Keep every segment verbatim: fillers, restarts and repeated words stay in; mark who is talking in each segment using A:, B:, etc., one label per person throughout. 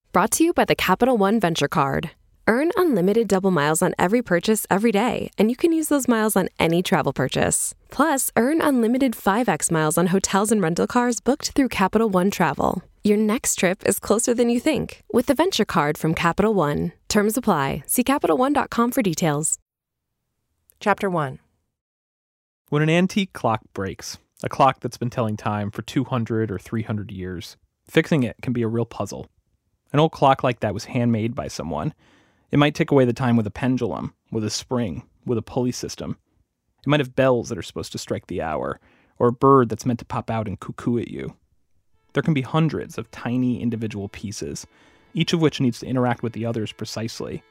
A: Brought to you by the Capital One Venture Card. Earn unlimited double miles on every purchase every day, and you can use those miles on any travel purchase. Plus, earn unlimited five x miles on hotels and rental cars booked through Capital One Travel. Your next trip is closer than you think with the Venture Card from Capital One. Terms apply. See Capital One dot com for details.
B: Chapter one.
C: When an antique clock breaks, a clock that's been telling time for two hundred or three hundred years, fixing it can be a real puzzle. An old clock like that was handmade by someone. It might tick away the time with a pendulum, with a spring, with a pulley system. It might have bells that are supposed to strike the hour, or a bird that's meant to pop out and cuckoo at you. There can be hundreds of tiny individual pieces, each of which needs to interact with the others precisely.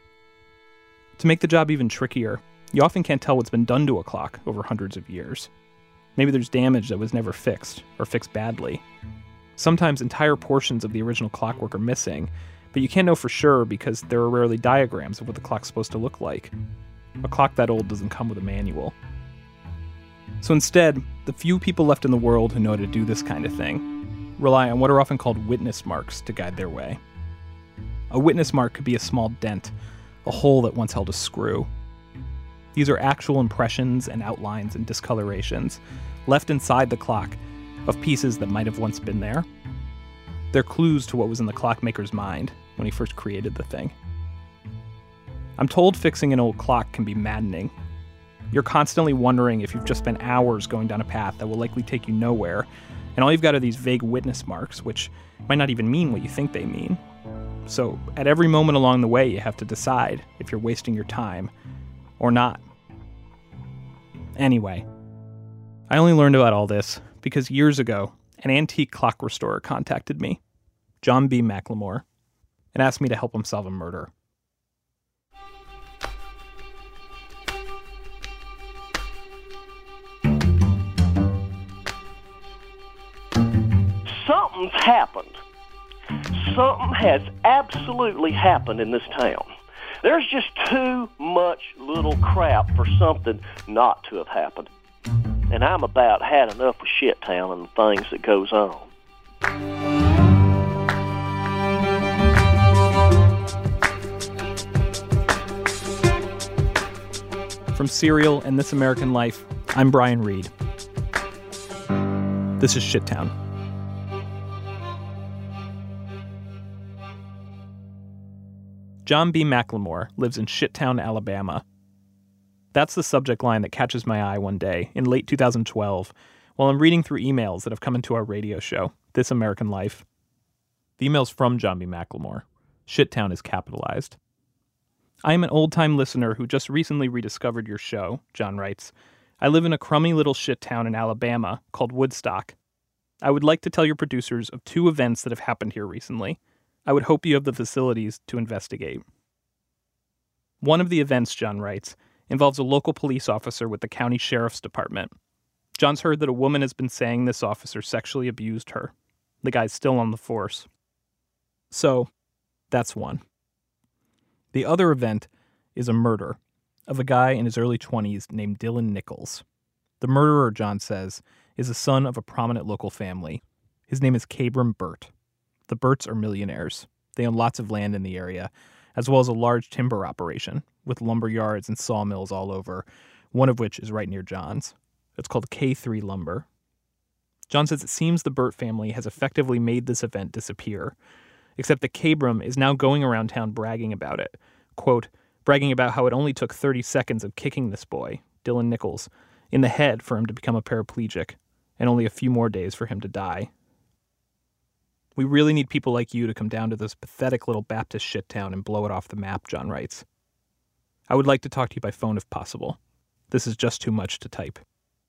C: To make the job even trickier, you often can't tell what's been done to a clock over hundreds of years. Maybe there's damage that was never fixed, or fixed badly. Sometimes entire portions of the original clockwork are missing, but you can't know for sure because there are rarely diagrams of what the clock's supposed to look like. A clock that old doesn't come with a manual. So instead, the few people left in the world who know how to do this kind of thing rely on what are often called witness marks to guide their way. A witness mark could be a small dent, a hole that once held a screw. These are actual impressions and outlines and discolorations left inside the clock of pieces that might have once been there. They're clues to what was in the clockmaker's mind when he first created the thing. I'm told fixing an old clock can be maddening. You're constantly wondering if you've just spent hours going down a path that will likely take you nowhere, and all you've got are these vague witness marks, which might not even mean what you think they mean. So at every moment along the way, you have to decide if you're wasting your time or not. Anyway, I only learned about all this because years ago, an antique clock restorer contacted me, John B. McLemore, and asked me to help him solve a murder.
D: Something's happened. Something has absolutely happened in this town. There's just too much little crap for something not to have happened. And I'm about had enough of shit town and the things that goes on.
C: From Serial and This American Life, I'm Brian Reed. This is Shittown. John B. McLemore lives in Shittown, Alabama. That's the subject line that catches my eye one day in late two thousand twelve while I'm reading through emails that have come into our radio show, This American Life. The email's from John B. McLemore. Shittown is capitalized. I am an old-time listener who just recently rediscovered your show, John writes. I live in a crummy little shit town in Alabama called Woodstock. I would like to tell your producers of two events that have happened here recently. I would hope you have the facilities to investigate. One of the events, John writes, involves a local police officer with the county sheriff's department. John's heard that a woman has been saying this officer sexually abused her. The guy's still on the force. So, that's one. The other event is a murder of a guy in his early twenties named Dylan Nichols. The murderer, John says, is a son of a prominent local family. His name is Kabram Burt. The Burts are millionaires. They own lots of land in the area, as well as a large timber operation with lumber yards and sawmills all over, one of which is right near John's. It's called K three Lumber. John says it seems the Burt family has effectively made this event disappear, except that Kabram is now going around town bragging about it. Quote, bragging about how it only took thirty seconds of kicking this boy, Dylan Nichols, in the head for him to become a paraplegic, and only a few more days for him to die. We really need people like you to come down to this pathetic little Baptist shit town and blow it off the map, John writes. I would like to talk to you by phone if possible. This is just too much to type.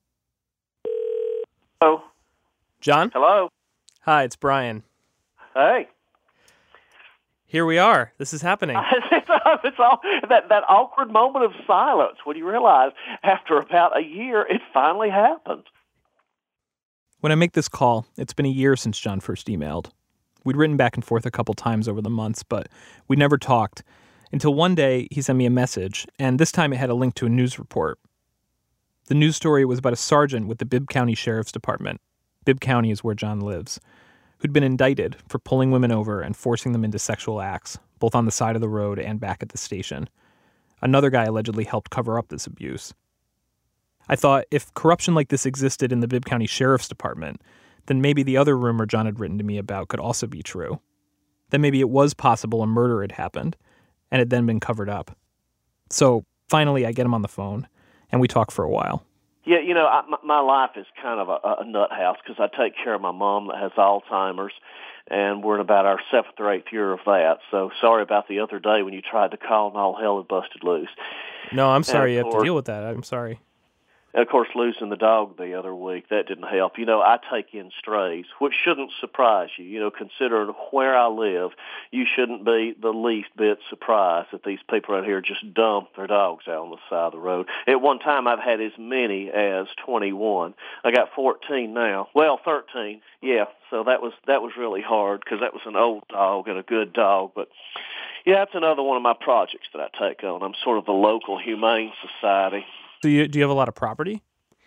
D: Hello?
C: John?
D: Hello?
C: Hi, it's Brian.
D: Hey.
C: Here we are. This is happening.
D: it's, it's all, that, that awkward moment of silence when you realize after about a year it finally happened.
C: When I make this call, it's been a year since John first emailed. We'd written back and forth a couple times over the months, but we never talked until one day he sent me a message, and this time it had a link to a news report. The news story was about a sergeant with the Bibb County Sheriff's Department. Bibb County is where John lives, who'd been indicted for pulling women over and forcing them into sexual acts, both on the side of the road and back at the station. Another guy allegedly helped cover up this abuse. I thought, if corruption like this existed in the Bibb County Sheriff's Department, then maybe the other rumor John had written to me about could also be true. Then maybe it was possible a murder had happened and had then been covered up. So finally, I get him on the phone, and we talk for a while.
D: Yeah, you know, I, my, my life is kind of a, a nut house because I take care of my mom that has Alzheimer's, and we're in about our seventh or eighth year of that. So sorry about the other day when you tried to call and all hell had busted loose.
C: No, I'm sorry you have
D: course,
C: to deal with that. I'm sorry.
D: And, of course, losing the dog the other week, that didn't help. You know, I take in strays, which shouldn't surprise you. You know, considering where I live, you shouldn't be the least bit surprised that these people out here just dump their dogs out on the side of the road. At one time, I've had as many as twenty-one. I got fourteen now. Well, thirteen, yeah. So that was that was really hard because that was an old dog and a good dog. But, yeah, that's another one of my projects that I take on. I'm sort of the local humane society.
C: Do you do you have a lot of property?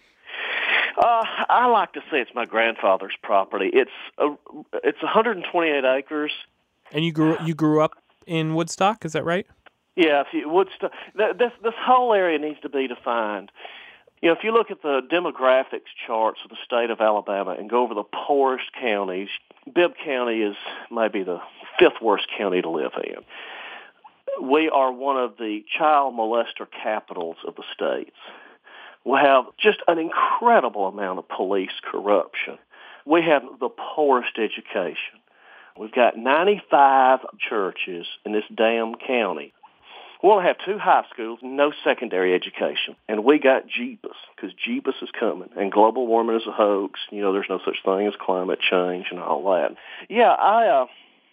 D: Uh, I like to say it's my grandfather's property. It's a, it's one hundred twenty-eight acres.
C: And you grew you grew up in Woodstock, is that right?
D: Yeah, if you, Woodstock. This this whole area needs to be defined. You know, if you look at the demographics charts of the state of Alabama and go over the poorest counties, Bibb County is maybe the fifth worst county to live in. We are one of the child molester capitals of the states. We have just an incredible amount of police corruption. We have the poorest education. We've got ninety-five churches in this damn county. We only have two high schools, no secondary education. And we got Jeebus, because Jeebus is coming. And global warming is a hoax. You know, there's no such thing as climate change and all that. Yeah, I... Uh,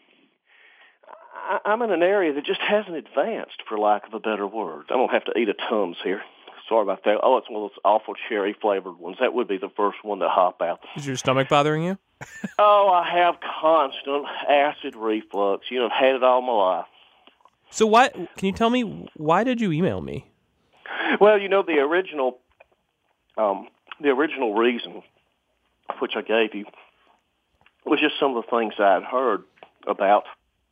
D: I'm in an area that just hasn't advanced, for lack of a better word. I don't have to eat a Tums here. Sorry about that. Oh, it's one of those awful cherry-flavored ones. That would be the first one to hop out.
C: Is your stomach bothering you?
D: Oh, I have constant acid reflux. You know, I've had it all my life.
C: So why, can you tell me, why did you email me?
D: Well, you know, the original, um, the original reason, which I gave you, was just some of the things I had heard about,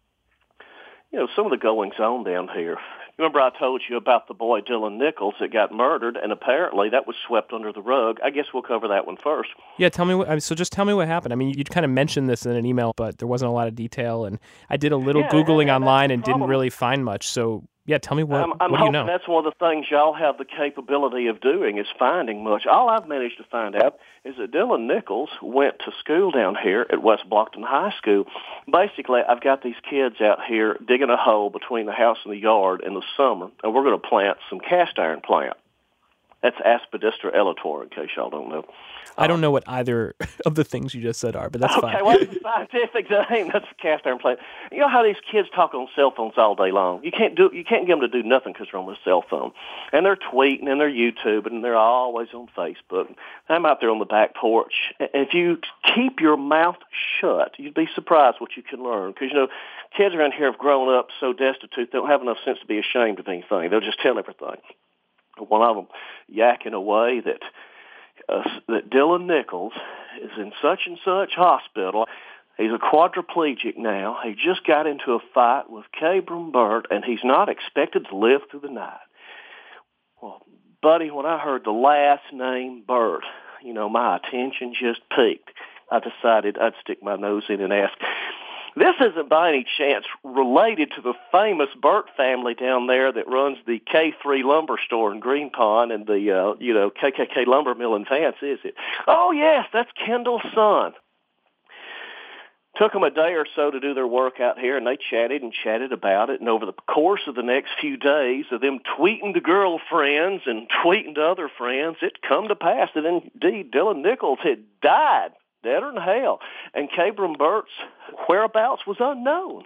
D: you know, some of the goings-on down here. Remember I told you about the boy Dylan Nichols that got murdered, and apparently that was swept under the rug. I guess we'll cover that one first.
C: Yeah, tell me what, so just tell me what happened. I mean, you kind of mentioned this in an email, but there wasn't a lot of detail, and I did a little
D: yeah,
C: Googling
D: and, and
C: online and didn't really find much. So, yeah, tell me what,
D: I'm, I'm
C: what do you
D: hoping
C: know?
D: That's one of the things y'all have the capability of doing is finding much. All I've managed to find out is that Dylan Nichols went to school down here at West Blockton High School. Basically, I've got these kids out here digging a hole between the house and the yard in the summer, and we're going to plant some cast iron plant. That's Aspidistra elator, in case y'all don't know.
C: I don't know what either of the things you just said are, but that's
D: okay,
C: fine.
D: Okay, well, it's a scientific name. That's a cast iron plant. You know how these kids talk on cell phones all day long? You can't do, you can't get them to do nothing because they're on their cell phone. And they're tweeting and they're YouTubing and they're always on Facebook. I'm out there on the back porch. And if you keep your mouth shut, you'd be surprised what you can learn. Because, you know, kids around here have grown up so destitute they don't have enough sense to be ashamed of anything. They'll just tell everything. One of them yakking away that uh, that Dylan Nichols is in such and such hospital. He's a quadriplegic now. He just got into a fight with Cabram Burt, and he's not expected to live through the night. Well, buddy, when I heard the last name Burt, you know, my attention just peaked. I decided I'd stick my nose in and ask, this isn't by any chance related to the famous Burt family down there that runs the K three lumber store in Green Pond and the, uh, you know, K K K lumber mill in Vance, is it? Oh, yes, that's Kendall's son. Took them a day or so to do their work out here, and they chatted and chatted about it. And over the course of the next few days of them tweeting to girlfriends and tweeting to other friends, it come to pass that indeed Dylan Nichols had died. Deader than hell. And Cabram Burt's whereabouts was unknown.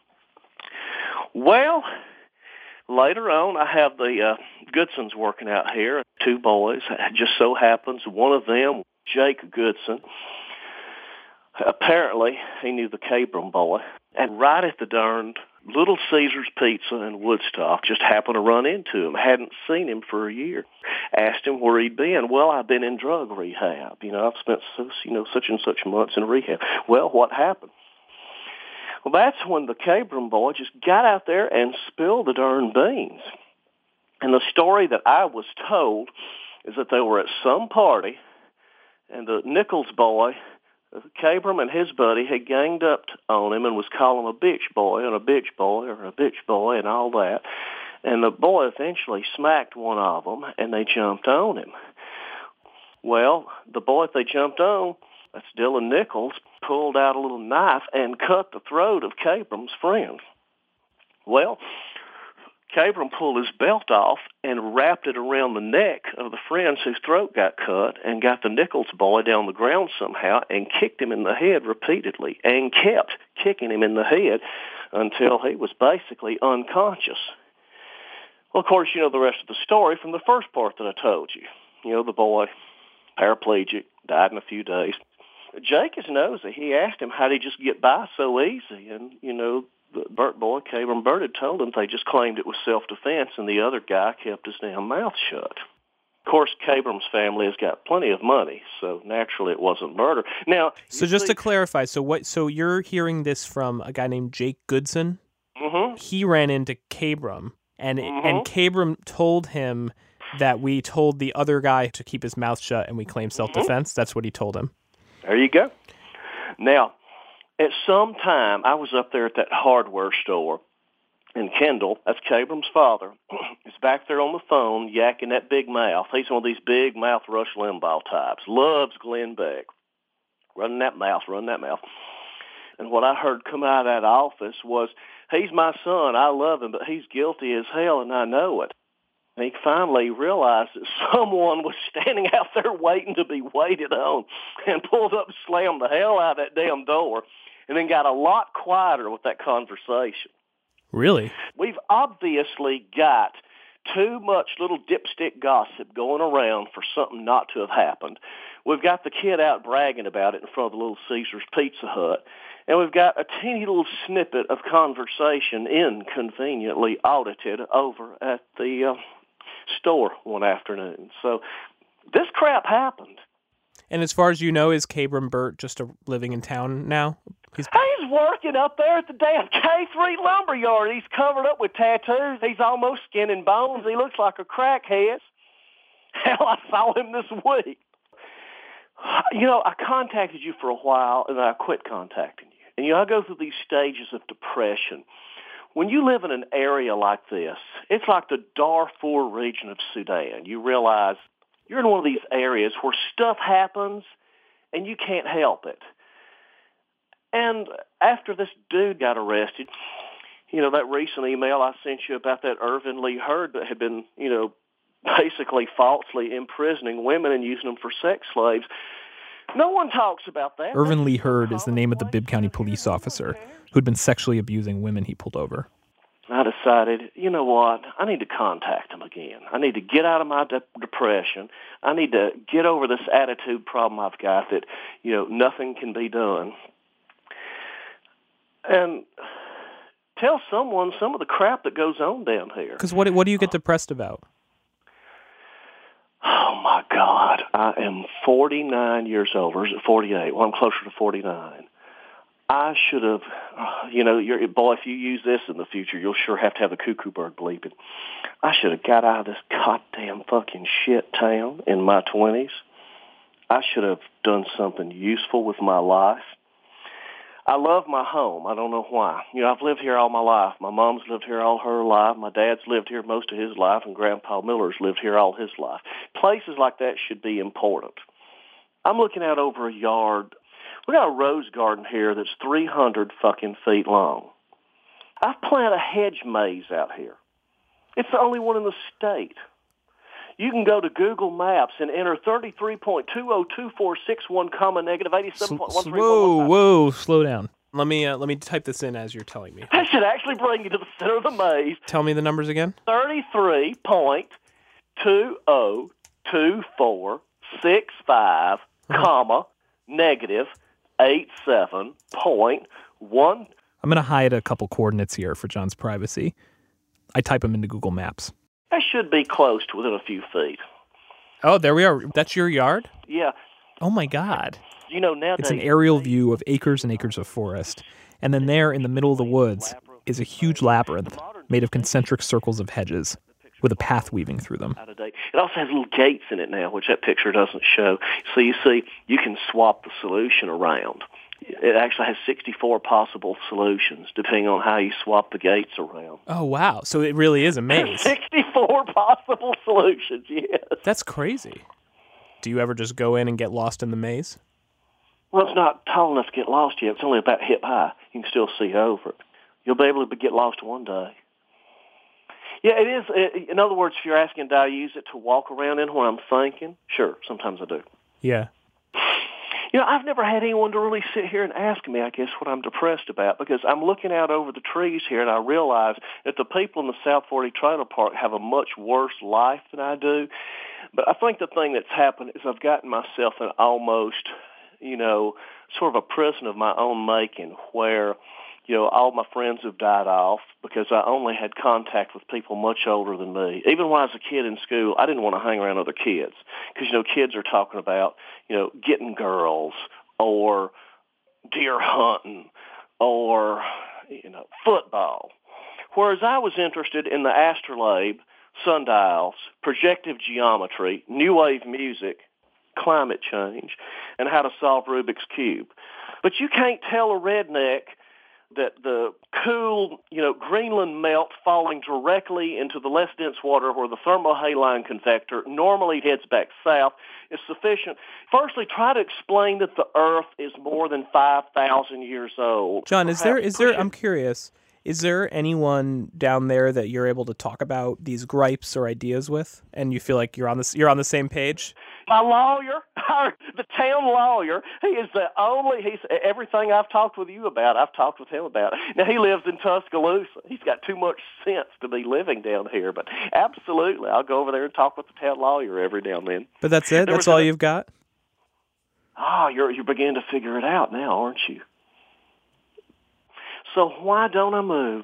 D: Well, later on, I have the uh, Goodsons working out here, two boys. It just so happens one of them, Jake Goodson, apparently he knew the Cabram boy. And right at the darned Little Caesar's Pizza in Woodstock. Just happened to run into him. Hadn't seen him for a year. Asked him where he'd been. Well, I've been in drug rehab. You know, I've spent so, you know such and such months in rehab. Well, what happened? Well, that's when the Cabram boy just got out there and spilled the darn beans. And the story that I was told is that they were at some party, and the Nichols boy, Cabram and his buddy, had ganged up on him and was calling him a bitch boy and a bitch boy or a bitch boy and all that. And the boy eventually smacked one of them, and they jumped on him. Well, the boy that they jumped on, that's Dylan Nichols, pulled out a little knife and cut the throat of Cabram's friend. Well, Cabram pulled his belt off and wrapped it around the neck of the friends whose throat got cut and got the Nichols boy down the ground somehow and kicked him in the head repeatedly and kept kicking him in the head until he was basically unconscious. Well, of course, you know the rest of the story from the first part that I told you. You know, the boy, paraplegic, died in a few days. Jake is nosy. He asked him how did he just get by so easy, and, you know, the Burt boy, Cabram Burt, had told him they just claimed it was self-defense, and the other guy kept his damn mouth shut. Of course, Cabram's family has got plenty of money, so naturally it wasn't murder. Now,
C: so just
D: see,
C: to clarify, so what? So you're hearing this from a guy named Jake Goodson?
D: Mm-hmm.
C: He ran into Cabram, and
D: Mm-hmm.
C: and Cabram told him that we told the other guy to keep his mouth shut, and we claimed self-defense. Mm-hmm. That's what he told him.
D: There you go. Now, at some time, I was up there at that hardware store, and Kendall, that's Cabram's father, is back there on the phone yakking that big mouth. He's one of these big mouth Rush Limbaugh types. Loves Glenn Beck. Running that mouth, running that mouth. And what I heard come out of that office was, he's my son, I love him, but he's guilty as hell, and I know it. And he finally realized that someone was standing out there waiting to be waited on and pulled up and slammed the hell out of that damn door and then got a lot quieter with that conversation.
C: Really?
D: We've obviously got too much little dipstick gossip going around for something not to have happened. We've got the kid out bragging about it in front of the Little Caesar's Pizza Hut. And we've got a teeny little snippet of conversation inconveniently audited over at the uh, store one afternoon. So this crap happened.
C: And as far as you know, is Cabram Burt just a living in town now? He's...
D: He's working up there at the damn K three Lumberyard. He's covered up with tattoos. He's almost skin and bones. He looks like a crackhead. Hell, I saw him this week. You know, I contacted you for a while, and I quit contacting you. And, you know, I go through these stages of depression. When you live in an area like this, it's like the Darfur region of Sudan. You realize you're in one of these areas where stuff happens, and you can't help it. And after this dude got arrested, you know, that recent email I sent you about that Irvin Lee Hurd that had been, you know, basically falsely imprisoning women and using them for sex slaves. No one talks about that.
C: Irvin Lee Hurd is the name of the Bibb County police officer who'd been sexually abusing women he pulled over.
D: I decided, you know what, I need to contact him again. I need to get out of my de- depression. I need to get over this attitude problem I've got that, you know, nothing can be done. And tell someone some of the crap that goes on down here.
C: Because what, what do you get depressed about?
D: Oh, my God. I am forty-nine years old. Or is it forty-eight? Well, I'm closer to forty-nine. I should have, you know, you're, boy, if you use this in the future, you'll sure have to have the cuckoo bird bleeping. I should have got out of this goddamn fucking shit town in my twenties. I should have done something useful with my life. I love my home. I don't know why. You know, I've lived here all my life. My mom's lived here all her life. My dad's lived here most of his life, and Grandpa Miller's lived here all his life. Places like that should be important. I'm looking out over a yard. We got a rose garden here that's three hundred fucking feet long. I've planted a hedge maze out here. It's the only one in the state. You can go to Google Maps and enter thirty-three point two zero two four six one, comma, negative eighty-seven point one three one one five.
C: Whoa, whoa, slow down. Let me uh, let me type this in as you're telling me.
D: That should actually bring you to the center of the maze.
C: Tell me the numbers again.
D: thirty-three point two zero two four six five, comma, negative eighty-seven point one
C: I'm going to hide a couple coordinates here for John's privacy. I type them into Google Maps.
D: I should be close to within a few feet.
C: Oh, there we are. That's your yard?
D: Yeah.
C: Oh, my God.
D: You know, nowadays...
C: It's an aerial view of acres and acres of forest. And then there, in the middle of the woods, is a huge labyrinth made of concentric circles of hedges with a path weaving through them.
D: It also has little gates in it now, which that picture doesn't show. So you see, you can swap the solution around. It actually has sixty-four possible solutions, depending on how you swap the gates around.
C: Oh, wow. So it really is a maze.
D: sixty-four possible solutions, yes.
C: That's crazy. Do you ever just go in and get lost in the maze?
D: Well, it's not tall enough to get lost yet. It's only about hip high. You can still see over it. You'll be able to get lost one day. Yeah, it is. It, in other words, if you're asking, do I use it to walk around in when I'm thinking? Sure, sometimes I do.
C: Yeah.
D: You know, I've never had anyone to really sit here and ask me, I guess, what I'm depressed about, because I'm looking out over the trees here and I realize that the people in the South Forty Trailer Park have a much worse life than I do. But I think the thing that's happened is I've gotten myself in almost, you know, sort of a prison of my own making where, you know, all my friends have died off because I only had contact with people much older than me. Even when I was a kid in school, I didn't want to hang around other kids because, you know, kids are talking about, you know, getting girls or deer hunting or, you know, football. Whereas I was interested in the astrolabe, sundials, projective geometry, new wave music, climate change, and how to solve Rubik's Cube. But you can't tell a redneck that the cool, you know, Greenland melt falling directly into the less dense water where the thermohaline convector normally heads back south is sufficient. Firstly, try to explain that the Earth is more than five thousand years old.
C: John, is there, is there, I'm curious, is there anyone down there that you're able to talk about these gripes or ideas with, and you feel like you're on this, you're on the same page?
D: My lawyer, the town lawyer, he is the only, he's everything I've talked with you about, I've talked with him about. Now, he lives in Tuscaloosa. He's got too much sense to be living down here, but absolutely, I'll go over there and talk with the town lawyer every now and then.
C: But that's it? There that's all a, you've got?
D: Oh, you're, you're beginning to figure it out now, aren't you? So why don't I move?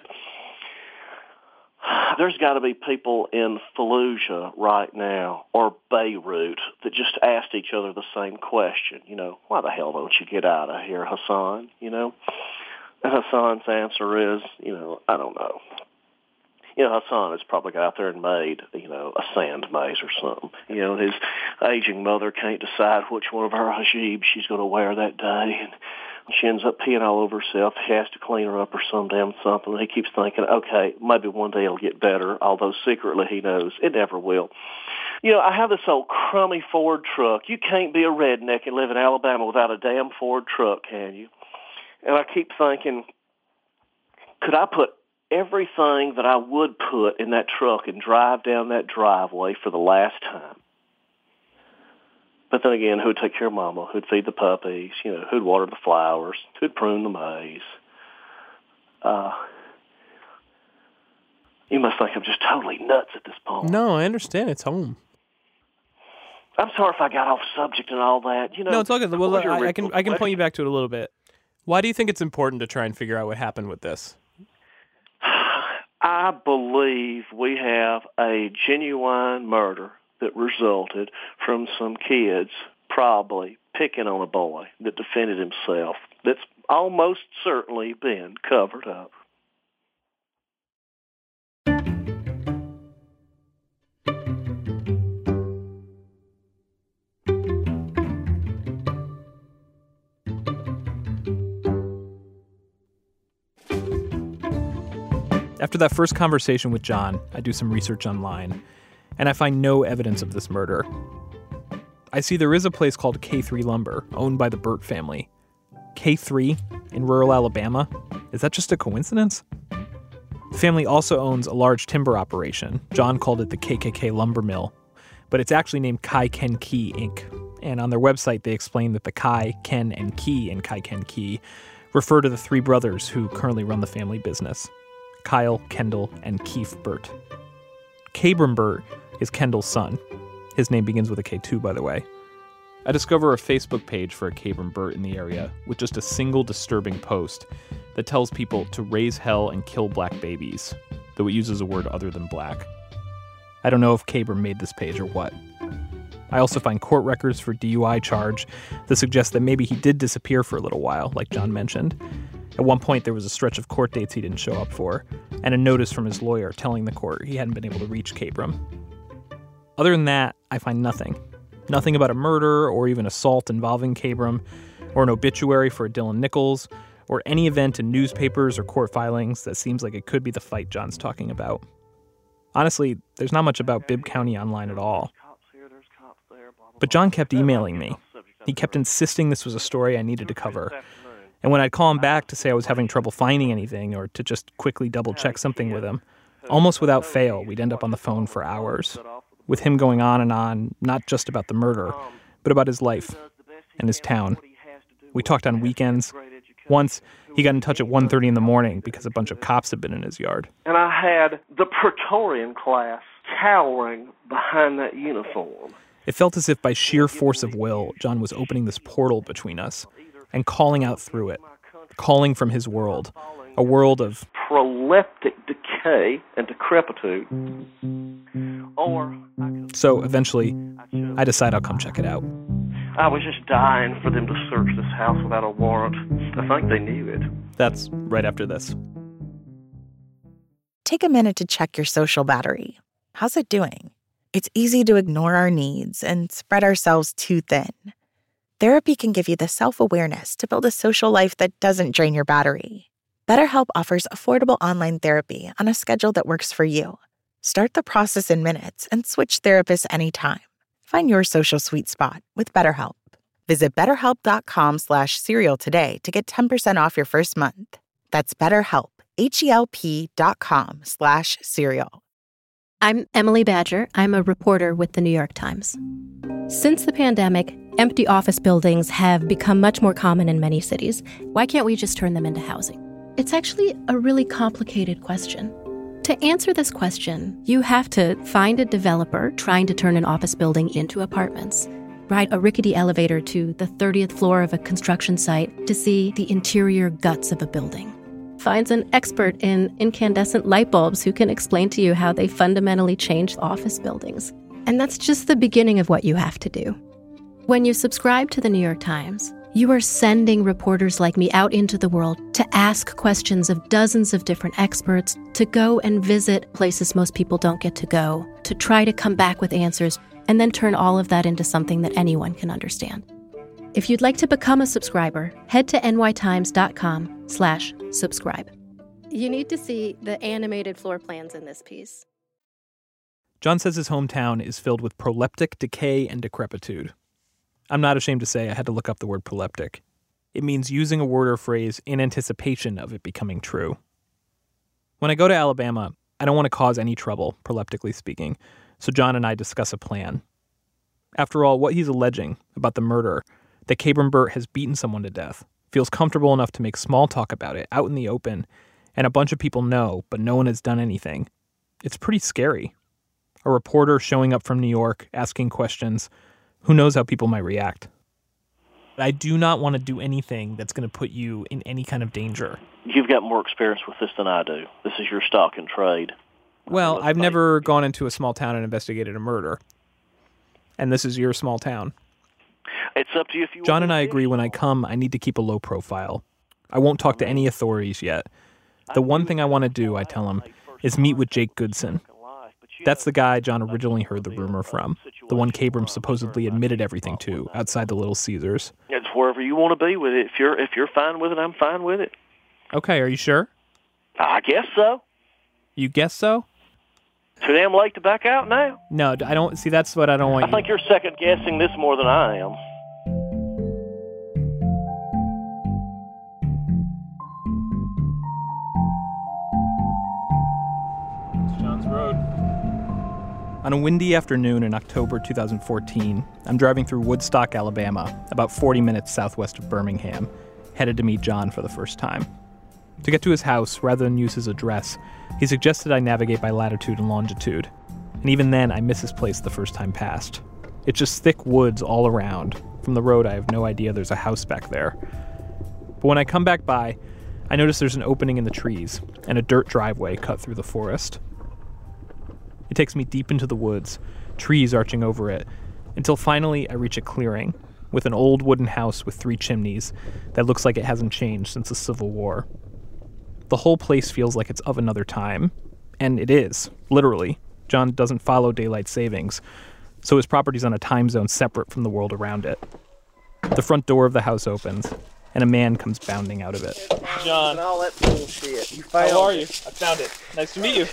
D: There's got to be people in Fallujah right now or Beirut that just asked each other the same question. You know, why the hell don't you get out of here, Hassan? You know, and Hassan's answer is, you know, I don't know. You know, Hassan has probably got out there and made, you know, a sand maze or something. You know, his aging mother can't decide which one of her hijabs she's going to wear that day, and she ends up peeing all over herself. He has to clean her up or some damn something. He keeps thinking, okay, maybe one day it'll get better, although secretly he knows it never will. You know, I have this old crummy Ford truck. You can't be a redneck and live in Alabama without a damn Ford truck, can you? And I keep thinking, could I put everything that I would put in that truck and drive down that driveway for the last time? But then again, who'd take care of Mama? Who'd feed the puppies? You know, who'd water the flowers? Who'd prune the maize? Uh, you must think I'm just totally nuts at this point.
C: No, I understand. It's home.
D: I'm sorry if I got off subject and all that. You know,
C: no, it's all good. Well, I, I can I can point you back to it a little bit. Why do you think it's important to try and figure out what happened with this?
D: I believe we have a genuine murder that resulted from some kids probably picking on a boy that defended himself. That's almost certainly been covered up.
C: After that first conversation with John, I do some research online, and I find no evidence of this murder. I see there is a place called K three Lumber, owned by the Burt family. K three in rural Alabama? Is that just a coincidence? The family also owns a large timber operation. John called it the K K K Lumber Mill, but it's actually named Kai Ken Key Incorporated. And on their website, they explain that the Kai, Ken, and Key in Kai Ken Key refer to the three brothers who currently run the family business: Kyle, Kendall, and Keith Burt. Kabram Burt is Kendall's son. His name begins with a K too, by the way. I discover a Facebook page for a Kabram Burt in the area with just a single disturbing post that tells people to raise hell and kill black babies, though it uses a word other than black. I don't know if Kabram made this page or what. I also find court records for D U I charge that suggest that maybe he did disappear for a little while, like John mentioned. At one point, there was a stretch of court dates he didn't show up for, and a notice from his lawyer telling the court he hadn't been able to reach Kabram. Other than that, I find nothing. Nothing about a murder or even assault involving Kabram, or an obituary for Dylan Nichols, or any event in newspapers or court filings that seems like it could be the fight John's talking about. Honestly, there's not much about Bibb County online at all. But John kept emailing me. He kept insisting this was a story I needed to cover. And when I'd call him back to say I was having trouble finding anything or to just quickly double-check something with him, almost without fail, we'd end up on the phone for hours, with him going on and on, not just about the murder, but about his life and his town. We talked on weekends. Once, he got in touch at one thirty in the morning because a bunch of cops had been in his yard.
D: And I had the Praetorian class cowering behind that uniform.
C: It felt as if by sheer force of will, John was opening this portal between us and calling out through it, calling from his world, a world of
D: proleptic decay and decrepitude. Or
C: So eventually, I decide I'll come check it out.
D: I was just dying for them to search this house without a warrant. I think they knew it.
C: That's right after this.
E: Take a minute to check your social battery. How's it doing? It's easy to ignore our needs and spread ourselves too thin. Therapy can give you the self-awareness to build a social life that doesn't drain your battery. BetterHelp offers affordable online therapy on a schedule that works for you. Start the process in minutes and switch therapists anytime. Find your social sweet spot with BetterHelp. Visit betterhelp.com slash serial today to get ten percent off your first month. That's BetterHelp, H-E-L-P dot com slash serial.
F: I'm Emily Badger. I'm a reporter with The New York Times. Since the pandemic, empty office buildings have become much more common in many cities. Why can't we just turn them into housing? It's actually a really complicated question. To answer this question, you have to find a developer trying to turn an office building into apartments, ride a rickety elevator to the thirtieth floor of a construction site to see the interior guts of a building, finds an expert in incandescent light bulbs who can explain to you how they fundamentally change office buildings. And that's just the beginning of what you have to do. When you subscribe to The New York Times, you are sending reporters like me out into the world to ask questions of dozens of different experts, to go and visit places most people don't get to go, to try to come back with answers, and then turn all of that into something that anyone can understand. If you'd like to become a subscriber, head to nytimes.com slash subscribe. You need to see the animated floor plans in this piece.
C: John says his hometown is filled with proleptic decay and decrepitude. I'm not ashamed to say I had to look up the word proleptic. It means using a word or phrase in anticipation of it becoming true. When I go to Alabama, I don't want to cause any trouble, proleptically speaking, so John and I discuss a plan. After all, what he's alleging about the murder, that Kabram Burt has beaten someone to death, feels comfortable enough to make small talk about it out in the open, and a bunch of people know, but no one has done anything. It's pretty scary. A reporter showing up from New York, asking questions. Who knows how people might react? I do not want to do anything that's going to put you in any kind of danger.
D: You've got more experience with this than I do. This is your stock in trade.
C: Well, I've never gone into a small town and investigated a murder. And this is your small town.
D: It's up to you if you
C: John
D: want
C: and I
D: to
C: agree when I come, I need to keep a low profile. I won't talk to any authorities yet. The one thing I want to do, I tell him, is meet with Jake Goodson. That's the guy John originally heard the rumor from, the one Kabram supposedly admitted everything to outside the Little Caesars.
D: It's wherever you want to be with it. If you're if you're fine with it, I'm fine with it.
C: Okay, are you sure?
D: I guess so.
C: You guess so?
D: Too damn late to back out now.
C: No, I don't. See, that's what I don't want
D: I
C: you...
D: think you're second guessing this more than I am.
C: John's Road. On a windy afternoon in October two thousand fourteen, I'm driving through Woodstock, Alabama, about forty minutes southwest of Birmingham, headed to meet John for the first time. To get to his house, rather than use his address, he suggested I navigate by latitude and longitude. And even then, I miss his place the first time past. It's just thick woods all around. From the road, I have no idea there's a house back there. But when I come back by, I notice there's an opening in the trees and a dirt driveway cut through the forest. It takes me deep into the woods, trees arching over it, until finally I reach a clearing with an old wooden house with three chimneys that looks like it hasn't changed since the Civil War. The whole place feels like it's of another time, and it is, literally. John doesn't follow daylight savings, so his property's on a time zone separate from the world around it. The front door of the house opens, and a man comes bounding out of it.
D: John. All that bullshit. You found
C: How are you?
D: it.
C: I found it. Nice to meet you.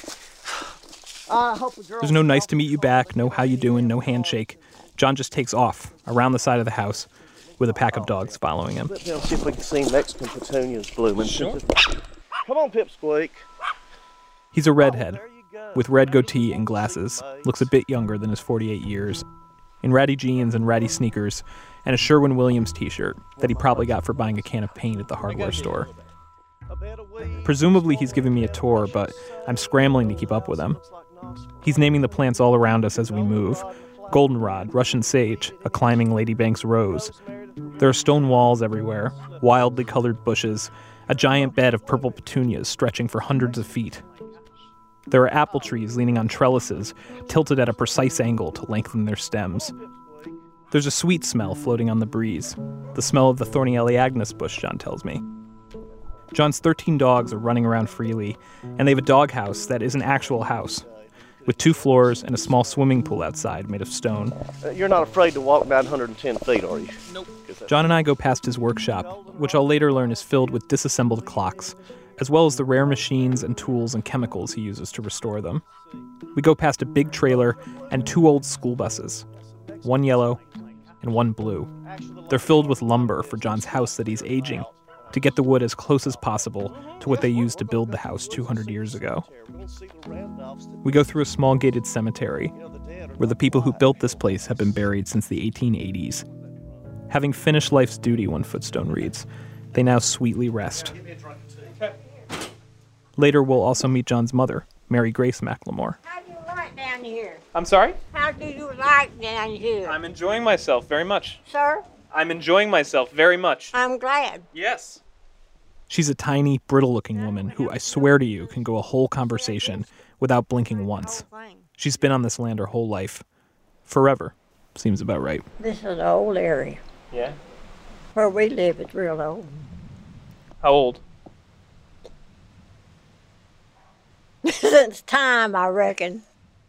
D: I hope the girl
C: There's no nice to meet you back, no how you doing, no handshake. John just takes off around the side of the house with a pack of dogs following him.
D: Let's see if we can see Mexican petunias blooming. Sure. Come on, Pipsqueak.
C: He's a redhead with red goatee and glasses, looks a bit younger than his forty-eight years, in ratty jeans and ratty sneakers, and a Sherwin-Williams t-shirt that he probably got for buying a can of paint at the hardware store. Presumably he's giving me a tour, but I'm scrambling to keep up with him. He's naming the plants all around us as we move. Goldenrod, Russian sage, a climbing ladybank's rose. There are stone walls everywhere, wildly colored bushes, a giant bed of purple petunias stretching for hundreds of feet. There are apple trees leaning on trellises, tilted at a precise angle to lengthen their stems. There's a sweet smell floating on the breeze, the smell of the thorny Elaeagnus bush, John tells me. John's thirteen dogs are running around freely, and they have a doghouse that is an actual house, with two floors and a small swimming pool outside made of stone.
D: Uh, you're not afraid to walk nine hundred ten feet, are you?
C: Nope. John and I go past his workshop, which I'll later learn is filled with disassembled clocks, as well as the rare machines and tools and chemicals he uses to restore them. We go past a big trailer and two old school buses, one yellow and one blue. They're filled with lumber for John's house that he's aging, to get the wood as close as possible to what they used to build the house two hundred years ago. We go through a small gated cemetery where the people who built this place have been buried since the eighteen eighties. Having finished life's duty, one footstone reads, they now sweetly rest. Later, we'll also meet John's mother, Mary Grace McLemore.
G: How do you like down here?
C: I'm sorry?
G: How do you like down here?
C: I'm enjoying myself very much.
G: Sir,
C: I'm enjoying myself very much.
G: I'm glad.
C: Yes. She's a tiny, brittle-looking woman who, I swear to you, can go a whole conversation without blinking once. She's been on this land her whole life. Forever. Seems about right.
G: This is an old area.
C: Yeah?
G: Where we live, it's real old.
C: How old?
G: Since time, I reckon.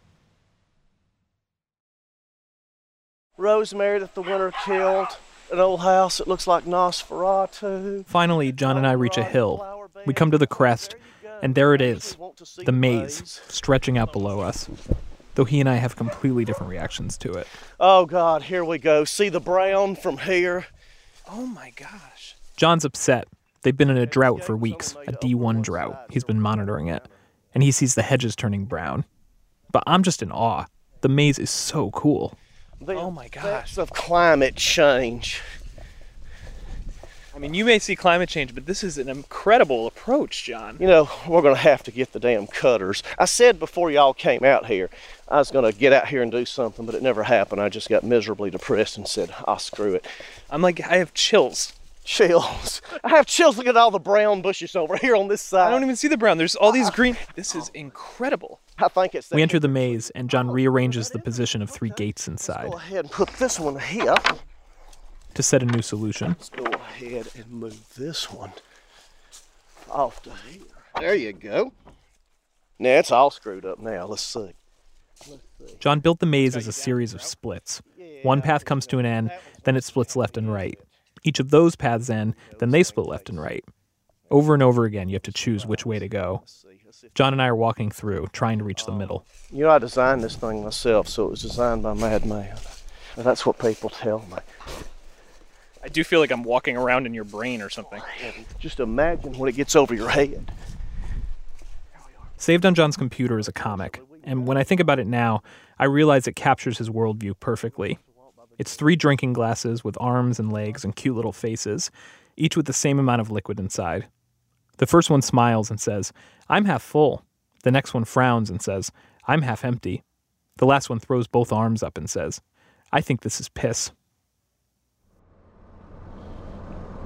D: Rosemary that the winter killed. An old house that looks like Nosferatu.
C: Finally, John and I reach a hill. We come to the crest, and there it is, the maze, stretching out below us, though he and I have completely different reactions to it.
D: Oh, God, here we go. See the brown from here?
C: Oh, my gosh. John's upset. They've been in a drought for weeks, a D one drought. He's been monitoring it, and he sees the hedges turning brown. But I'm just in awe. The maze is so cool.
D: The
C: oh my gosh.
D: effects of climate change.
C: I mean, you may see climate change, but this is an incredible approach, John.
D: You know, we're going to have to get the damn cutters. I said before y'all came out here, I was going to get out here and do something, but it never happened. I just got miserably depressed and said, I'll screw it.
C: I'm like, I have chills.
D: Chills. I have chills. Look at all the brown bushes over here on this side.
C: I don't even see the brown. There's all these green. This is incredible.
D: I think it's...
C: We enter the maze, and John rearranges the position of three gates inside.
D: Let's go ahead and put this one here.
C: To set a new solution.
D: Let's go ahead and move this one off to here. There you go. Now it's all screwed up now. Let's see. Let's see.
C: John built the maze as a series of splits. One path comes to an end, then it splits left and right. Each of those paths end, then they split left and right. Over and over again, you have to choose which way to go. John and I are walking through, trying to reach the middle.
D: You know, I designed this thing myself, so it was designed by a madman. That's what people tell me.
C: I do feel like I'm walking around in your brain or something.
D: Just imagine when it gets over your head.
C: Saved on John's computer is a comic, and when I think about it now, I realize it captures his worldview perfectly. It's three drinking glasses with arms and legs and cute little faces, each with the same amount of liquid inside. The first one smiles and says, I'm half full. The next one frowns and says, I'm half empty. The last one throws both arms up and says, I think this is piss.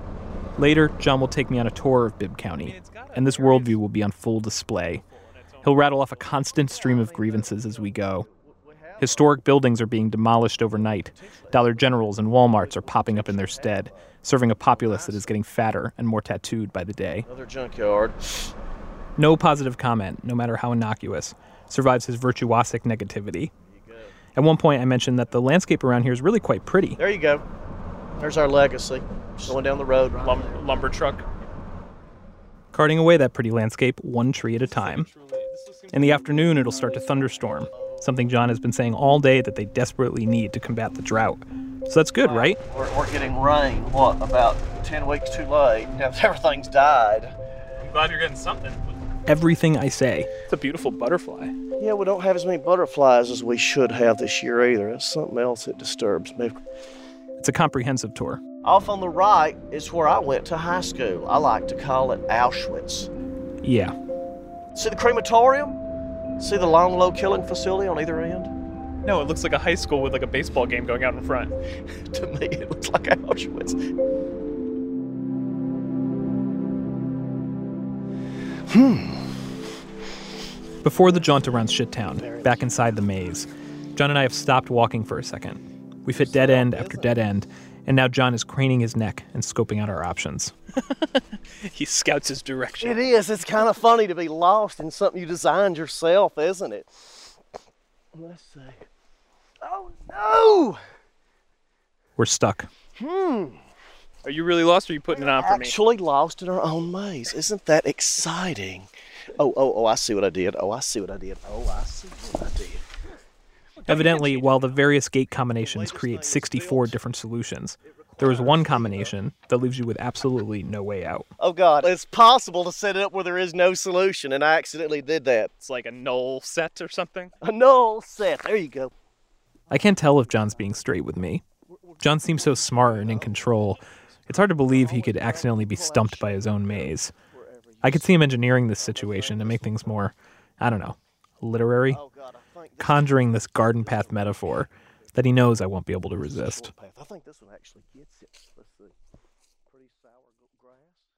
C: Later, John will take me on a tour of Bibb County, and this worldview will be on full display. He'll rattle off a constant stream of grievances as we go. Historic buildings are being demolished overnight. Dollar Generals and Walmarts are popping up in their stead, serving a populace that is getting fatter and more tattooed by the day.
D: Another junkyard.
C: No positive comment, no matter how innocuous, survives his virtuosic negativity. At one point, I mentioned that the landscape around here is really quite pretty.
D: There you go. There's our legacy. Going down the road.
C: Lum- lumber truck. Carting away that pretty landscape one tree at a time. In the afternoon, it'll start to thunderstorm, something John has been saying all day that they desperately need to combat the drought. So that's good, right?
D: We're, we're getting rain, what, about ten weeks too late. Now everything's died.
C: I'm glad you're getting something. Everything I say. It's a beautiful butterfly.
D: Yeah, we don't have as many butterflies as we should have this year either. It's something else that disturbs me.
C: It's a comprehensive tour.
D: Off on the right is where I went to high school. I like to call it Auschwitz.
C: Yeah.
D: See the crematorium? See the long, low killing facility on either end?
C: No, it looks like a high school with like a baseball game going out in front.
D: To me, it looks like Auschwitz. Hmm.
C: Before the jaunt around Shittown, back inside the maze, John and I have stopped walking for a second. We've hit dead end after dead end, and now John is craning his neck and scoping out our options. He scouts his direction.
D: It is. It's kind of funny to be lost in something you designed yourself, isn't it? Let's see. Oh, no!
C: We're stuck.
D: Hmm.
C: Are you really lost, or are you putting it on for me?
D: Actually lost in our own maze. Isn't that exciting? Oh, oh, oh, I see what I did. Oh, I see what I did. Oh, I see what I did.
C: Evidently, while the various gate combinations create sixty-four different solutions, there is one combination that leaves you with absolutely no way out.
D: Oh, God. It's possible to set it up where there is no solution, and I accidentally did that.
C: It's like a null set or something?
D: A null set. There you go.
C: I can't tell if John's being straight with me. John seems so smart and in control. It's hard to believe he could accidentally be stumped by his own maze. I could see him engineering this situation to make things more, I don't know, literary, conjuring this garden path metaphor that he knows I won't be able to resist.
D: I think this one actually gets it. Let's see. Pretty sour grass.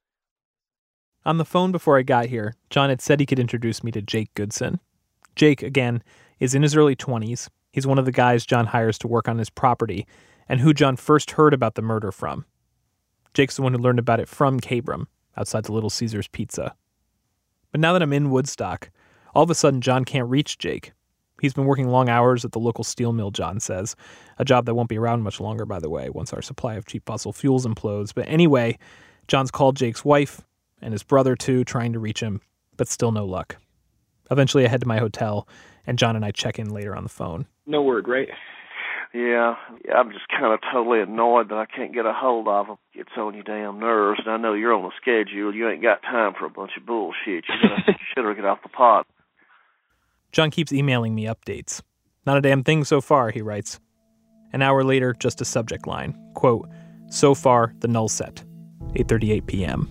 C: On the phone before I got here, John had said he could introduce me to Jake Goodson. Jake, again, is in his early twenties. He's one of the guys John hires to work on his property, and who John first heard about the murder from. Jake's the one who learned about it from Cabram, outside the Little Caesars Pizza. But now that I'm in Woodstock, all of a sudden John can't reach Jake. He's been working long hours at the local steel mill, John says. A job that won't be around much longer, by the way, once our supply of cheap fossil fuels implodes. But anyway, John's called Jake's wife, and his brother too, trying to reach him, but still no luck. Eventually I head to my hotel, and John and I check in later on the phone.
H: No word, right?
D: Yeah, I'm just kind of totally annoyed that I can't get a hold of him. It's on your damn nerves, and I know you're on a schedule. You ain't got time for a bunch of bullshit. You gotta, you should get off the pot.
C: John keeps emailing me updates. Not a damn thing so far, he writes. An hour later, just a subject line. Quote, so far, the null set. eight thirty-eight p.m.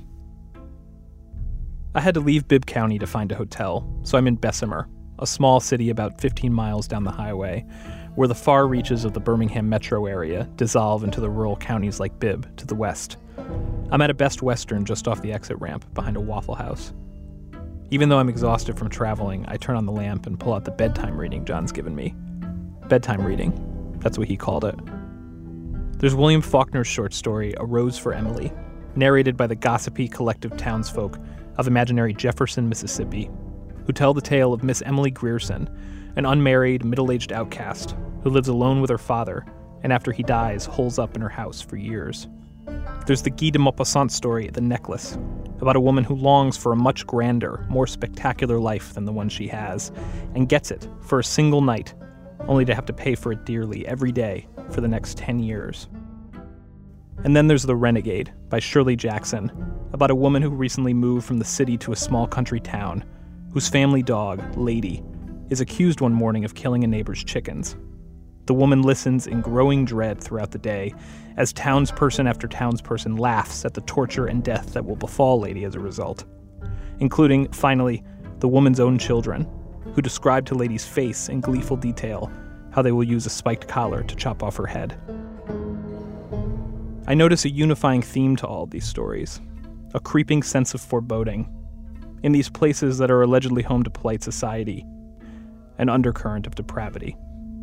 C: I had to leave Bibb County to find a hotel, so I'm in Bessemer, a small city about fifteen miles down the highway, where the far reaches of the Birmingham metro area dissolve into the rural counties like Bibb to the west. I'm at a Best Western just off the exit ramp behind a Waffle House. Even though I'm exhausted from traveling, I turn on the lamp and pull out the bedtime reading John's given me. Bedtime reading, that's what he called it. There's William Faulkner's short story, A Rose for Emily, narrated by the gossipy collective townsfolk of imaginary Jefferson, Mississippi, who tell the tale of Miss Emily Grierson, an unmarried, middle-aged outcast who lives alone with her father and after he dies, holes up in her house for years. There's the Guy de Maupassant story, The Necklace, about a woman who longs for a much grander, more spectacular life than the one she has, and gets it for a single night, only to have to pay for it dearly every day for the next ten years. And then there's The Renegade by Shirley Jackson, about a woman who recently moved from the city to a small country town, whose family dog, Lady, is accused one morning of killing a neighbor's chickens. The woman listens in growing dread throughout the day as townsperson after townsperson laughs at the torture and death that will befall Lady as a result, including, finally, the woman's own children, who describe to Lady's face in gleeful detail how they will use a spiked collar to chop off her head. I notice a unifying theme to all of these stories, a creeping sense of foreboding. In these places that are allegedly home to polite society, an undercurrent of depravity.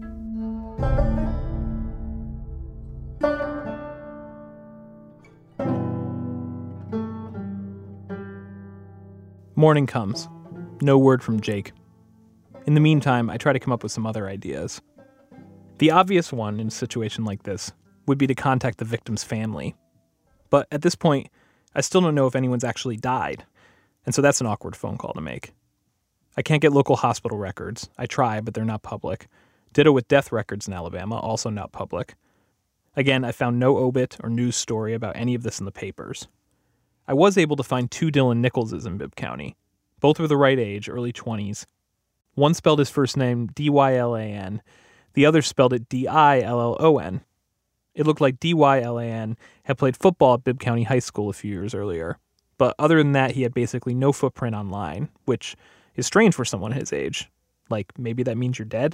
C: Morning comes. No word from Jake. In the meantime, I try to come up with some other ideas. The obvious one in a situation like this would be to contact the victim's family. But at this point, I still don't know if anyone's actually died, and so that's an awkward phone call to make. I can't get local hospital records. I try, but they're not public. Ditto with death records in Alabama, also not public. Again, I found no obit or news story about any of this in the papers. I was able to find two Dylan Nicholses in Bibb County. Both were the right age, early twenties. One spelled his first name D Y L A N. The other spelled it D I L L O N. It looked like D Y L A N had played football at Bibb County High School a few years earlier. But other than that, he had basically no footprint online, which is strange for someone his age. Like, maybe that means you're dead?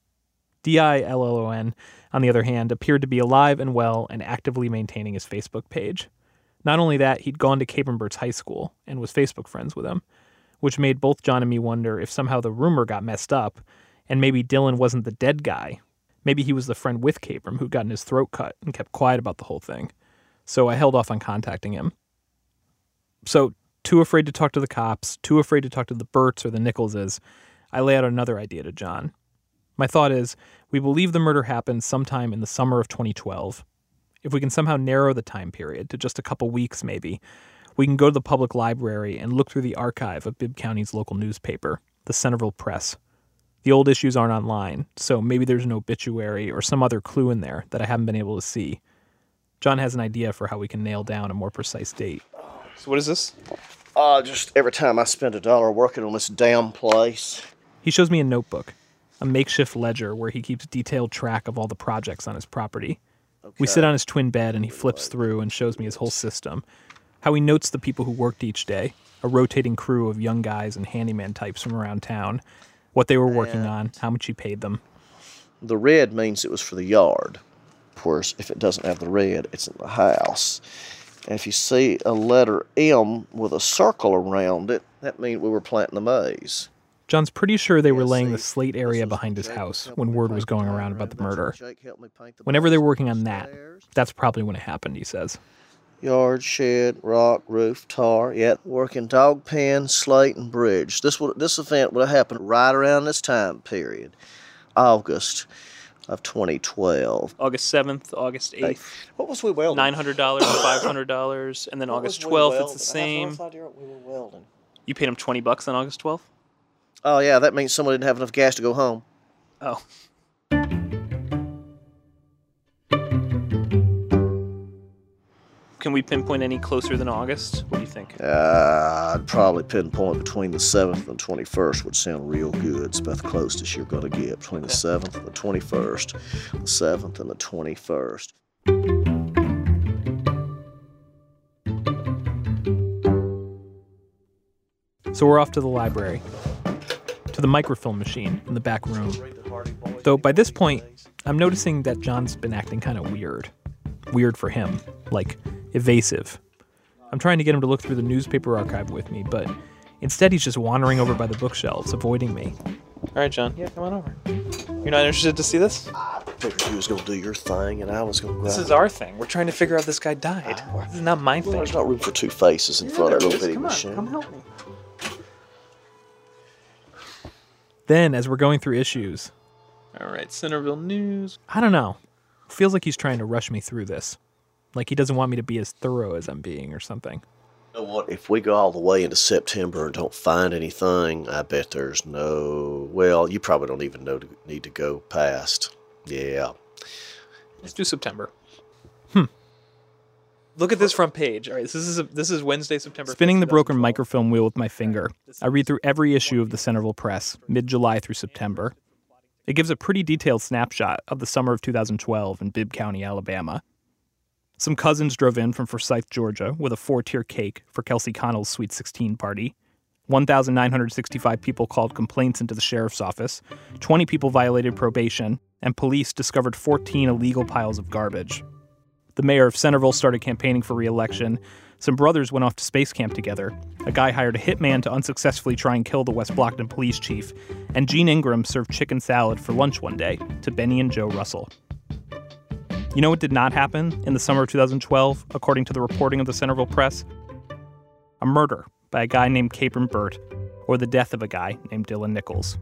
C: D I L L O N, on the other hand, appeared to be alive and well and actively maintaining his Facebook page. Not only that, he'd gone to Capernbert's high school and was Facebook friends with him, which made both John and me wonder if somehow the rumor got messed up and maybe Dylan wasn't the dead guy. Maybe he was the friend with Capern who'd gotten his throat cut and kept quiet about the whole thing. So I held off on contacting him. So, too afraid to talk to the cops, too afraid to talk to the Burts or the Nicholses, I lay out another idea to John. My thought is, we believe the murder happened sometime in the summer of twenty twelve. If we can somehow narrow the time period to just a couple weeks maybe, we can go to the public library and look through the archive of Bibb County's local newspaper, the Centerville Press. The old issues aren't online, so maybe there's an obituary or some other clue in there that I haven't been able to see. John has an idea for how we can nail down a more precise date. So what is this?
D: Uh, just every time I spend a dollar working on this damn place.
C: He shows me a notebook, a makeshift ledger where he keeps detailed track of all the projects on his property. Okay. We sit on his twin bed and he flips through and shows me his whole system, how he notes the people who worked each day, a rotating crew of young guys and handyman types from around town, what they were working and on, how much he paid them.
D: The red means it was for the yard. Of course, if it doesn't have the red, it's in the house. And if you see a letter M with a circle around it, that means we were planting the maize.
C: John's pretty sure they were laying the slate area behind his house when word was going around about the murder. Whenever they were working on that, that's probably when it happened, he says.
D: Yard, shed, rock, roof, tar, yeah, working dog pen, slate, and bridge. This would, this event would have happened right around this time period, August of twenty twelve.
C: August seventh, August eighth.
D: Hey, what was we welding?
C: nine hundred dollars, five hundred dollars, and then what August twelfth, it's the same.
D: I thought we were welding.
C: You paid him twenty bucks on August twelfth?
D: Oh, yeah, that means someone didn't have enough gas to go home.
C: Oh. Can we pinpoint any closer than August? What do you think?
D: Uh, I'd probably pinpoint between the seventh and twenty-first would sound real good. It's about the closest you're going to get. Between the seventh and the twenty-first. The seventh and the twenty-first.
C: So we're off to the library. To the microfilm machine in the back room. Though by this point, I'm noticing that John's been acting kind of weird. Weird for him. Like, evasive. I'm trying to get him to look through the newspaper archive with me, but instead he's just wandering over by the bookshelves, avoiding me. All right, John. Yeah, come on over. You're not interested to see this?
D: I figured you was going to do your thing, and I was going to go
C: This
D: out.
C: is our thing. We're trying to figure out if this guy died.
D: Uh,
C: This is not my
D: well,
C: thing.
D: there's not room for two faces in yeah, front of that little bitty
C: come
D: machine.
C: On, come help me. Then, as we're going through issues... All right, Centerville News. I don't know. Feels like he's trying to rush me through this. Like he doesn't want me to be as thorough as I'm being or something.
D: You know what? If we go all the way into September and don't find anything, I bet there's no... Well, you probably don't even know to, need to go past. Yeah.
C: Let's do September. Hmm. Look at this front page. All right, this is a, this is Wednesday, September fifth. Spinning the broken microfilm wheel with my finger, I read through every issue of the Centerville Press, mid-July through September. It gives a pretty detailed snapshot of the summer of two thousand twelve in Bibb County, Alabama. Some cousins drove in from Forsyth, Georgia, with a four-tier cake for Kelsey Connell's Sweet sixteen party. one thousand nine hundred sixty-five people called complaints into the sheriff's office. twenty people violated probation, and police discovered fourteen illegal piles of garbage. The mayor of Centerville started campaigning for re-election. Some brothers went off to space camp together. A guy hired a hitman to unsuccessfully try and kill the West Blockton police chief. And Gene Ingram served chicken salad for lunch one day to Benny and Joe Russell. You know what did not happen in the summer of two thousand twelve, according to the reporting of the Centerville Press? A murder by a guy named Capron Burt, or the death of a guy named Dylan Nichols.